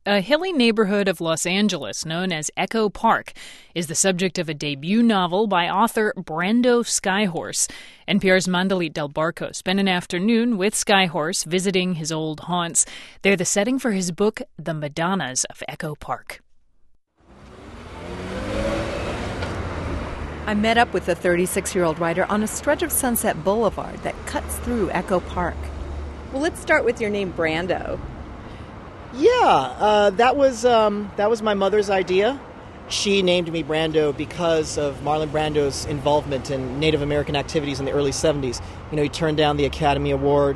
A hilly neighborhood of Los Angeles known as Echo Park is the subject of a debut novel by author Brando Skyhorse. NPR's Mandalit Del Barco spent an afternoon with Skyhorse visiting his old haunts. They're the setting for his book, The Madonnas of Echo Park. I met up with the 36-year-old writer on a stretch of Sunset Boulevard that cuts through Echo Park. Well, let's start with your name, Brando. Yeah, that was my mother's idea. She named me Brando because of Marlon Brando's involvement in Native American activities in the early 70s. He turned down the Academy Award.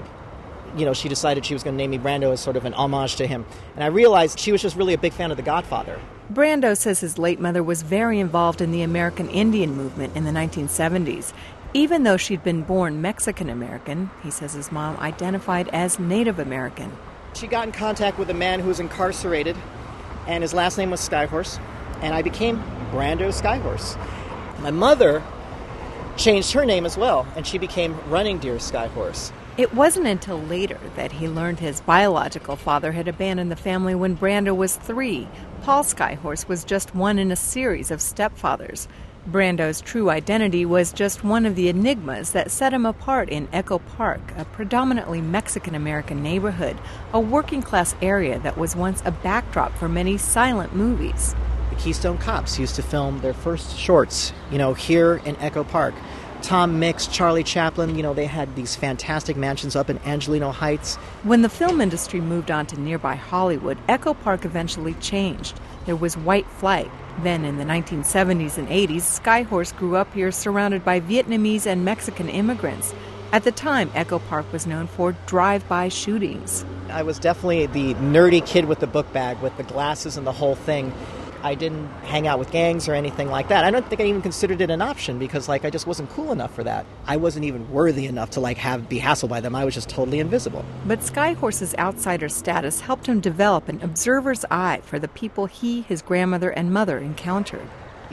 She decided she was going to name me Brando as sort of an homage to him. And I realized she was just really a big fan of The Godfather. Brando says his late mother was very involved in the American Indian movement in the 1970s. Even though she'd been born Mexican-American, he says his mom identified as Native American. She got in contact with a man who was incarcerated, and his last name was Skyhorse, and I became Brando Skyhorse. My mother changed her name as well, and she became Running Deer Skyhorse. It wasn't until later that he learned his biological father had abandoned the family when Brando was 3. Paul Skyhorse was just one in a series of stepfathers. Brando's true identity was just one of the enigmas that set him apart in Echo Park, a predominantly Mexican-American neighborhood, a working-class area that was once a backdrop for many silent movies. The Keystone Cops used to film their first shorts, here in Echo Park. Tom Mix, Charlie Chaplin, they had these fantastic mansions up in Angelino Heights. When the film industry moved on to nearby Hollywood, Echo Park eventually changed. There was white flight. Then in the 1970s and 80s, Skyhorse grew up here surrounded by Vietnamese and Mexican immigrants. At the time, Echo Park was known for drive-by shootings. I was definitely the nerdy kid with the book bag, with the glasses and the whole thing. I didn't hang out with gangs or anything like that. I don't think I even considered it an option because, I just wasn't cool enough for that. I wasn't even worthy enough to, be hassled by them. I was just totally invisible. But Skyhorse's outsider status helped him develop an observer's eye for the people he, his grandmother, and mother encountered.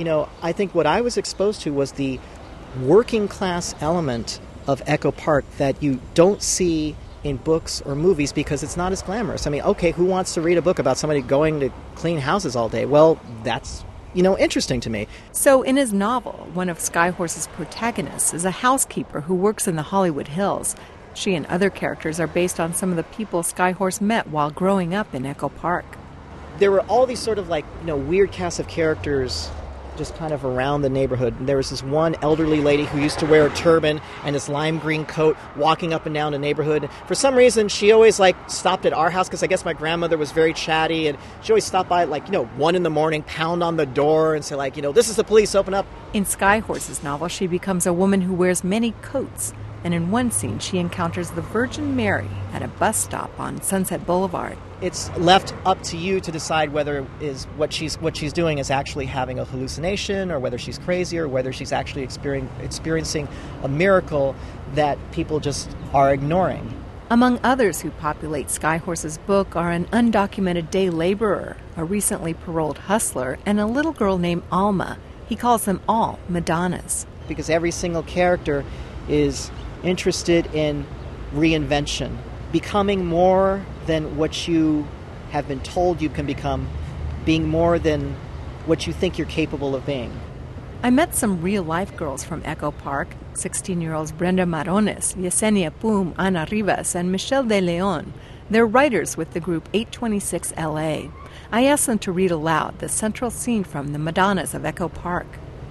I think what I was exposed to was the working class element of Echo Park that you don't see in books or movies because it's not as glamorous. Okay, who wants to read a book about somebody going to clean houses all day? Well, that's, interesting to me. So in his novel, one of Skyhorse's protagonists is a housekeeper who works in the Hollywood Hills. She and other characters are based on some of the people Skyhorse met while growing up in Echo Park. There were all these sort of weird cast of characters just kind of around the neighborhood. And there was this one elderly lady who used to wear a turban and this lime green coat walking up and down the neighborhood. For some reason, she always stopped at our house because I guess my grandmother was very chatty, and she always stopped by at 1 a.m, pound on the door and say this is the police, open up. In Skyhorse's novel, she becomes a woman who wears many coats. And in one scene, she encounters the Virgin Mary at a bus stop on Sunset Boulevard. It's left up to you to decide whether what she's doing is actually having a hallucination, or whether she's crazy, or whether she's actually experiencing a miracle that people just are ignoring. Among others who populate Skyhorse's book are an undocumented day laborer, a recently paroled hustler, and a little girl named Alma. He calls them all Madonnas. Because every single character is interested in reinvention, becoming more than what you have been told you can become, being more than what you think you're capable of being. I met some real-life girls from Echo Park, 16-year-olds Brenda Marones, Yesenia Pum, Ana Rivas, and Michelle De Leon. They're writers with the group 826 LA. I asked them to read aloud the central scene from The Madonnas of Echo Park.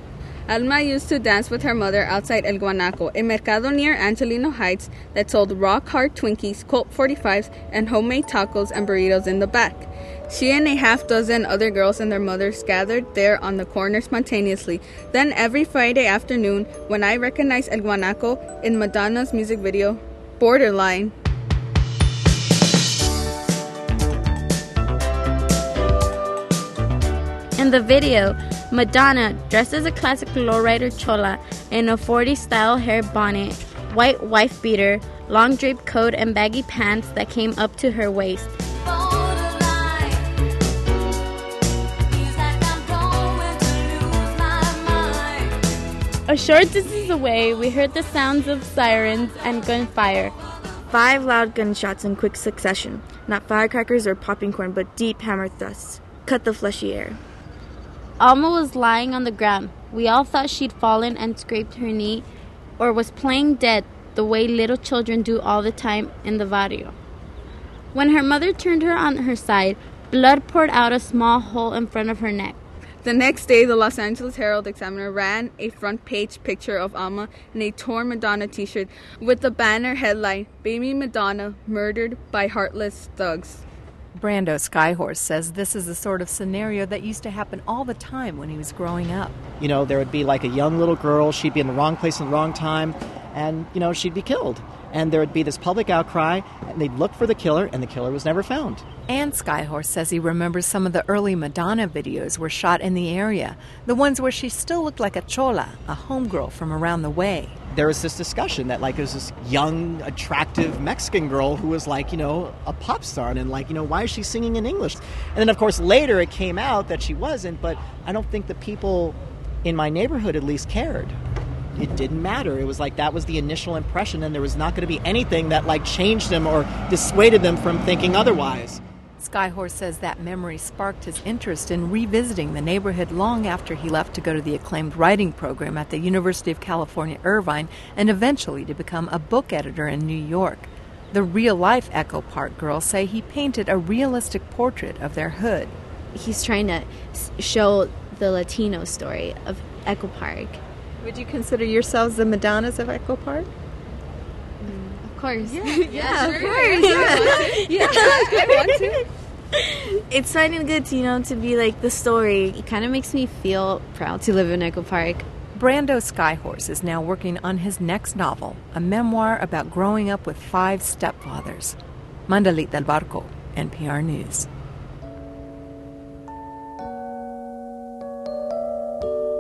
Alma used to dance with her mother outside El Guanaco, a mercado near Angelino Heights that sold rock-hard Twinkies, Colt 45s, and homemade tacos and burritos in the back. She and a half-dozen other girls and their mothers gathered there on the corner spontaneously. Then every Friday afternoon, when I recognized El Guanaco in Madonna's music video, Borderline. In the video, Madonna, dressed as a classic lowrider chola in a 40s-style hair bonnet, white wife beater, long draped coat, and baggy pants that came up to her waist. A short distance away, we heard the sounds of sirens and gunfire. 5 loud gunshots in quick succession. not firecrackers or popping corn, but deep hammer thrusts. Cut the fleshy air. Alma was lying on the ground. We all thought she'd fallen and scraped her knee or was playing dead the way little children do all the time in the barrio. When her mother turned her on her side, blood poured out a small hole in front of her neck. The next day, the Los Angeles Herald-Examiner ran a front-page picture of Alma in a torn Madonna t-shirt with the banner headline, "Baby Madonna Murdered by Heartless Thugs." Brando Skyhorse says this is the sort of scenario that used to happen all the time when he was growing up. You know, there would be like a young little girl, she'd be in the wrong place in the wrong time, and, you know, she'd be killed. And there would be this public outcry, and they'd look for the killer, and the killer was never found. And Skyhorse says he remembers some of the early Madonna videos were shot in the area, the ones where she still looked like a chola, a homegirl from around the way. There was this discussion that, like, it was this young, attractive Mexican girl who was, like, you know, a pop star, and, like, you know, why is she singing in English? And then, of course, later it came out that she wasn't, but I don't think the people in my neighborhood at least cared. It didn't matter. It was like that was the initial impression, and there was not going to be anything that, like, changed them or dissuaded them from thinking otherwise. Skyhorse says that memory sparked his interest in revisiting the neighborhood long after he left to go to the acclaimed writing program at the University of California, Irvine, and eventually to become a book editor in New York. The real-life Echo Park girls say he painted a realistic portrait of their hood. He's trying to show the Latino story of Echo Park. Would you consider yourselves the Madonnas of Echo Park? Of course. Yeah, of course. Yeah, I want to. It's finding good, to be like the story. It kind of makes me feel proud to live in Echo Park. Brando Skyhorse is now working on his next novel, a memoir about growing up with 5 stepfathers. Mandalit del Barco, NPR News.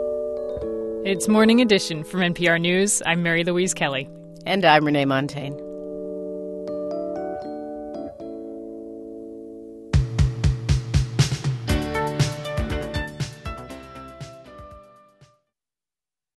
It's Morning Edition from NPR News. I'm Mary Louise Kelly. And I'm Renee Montaigne.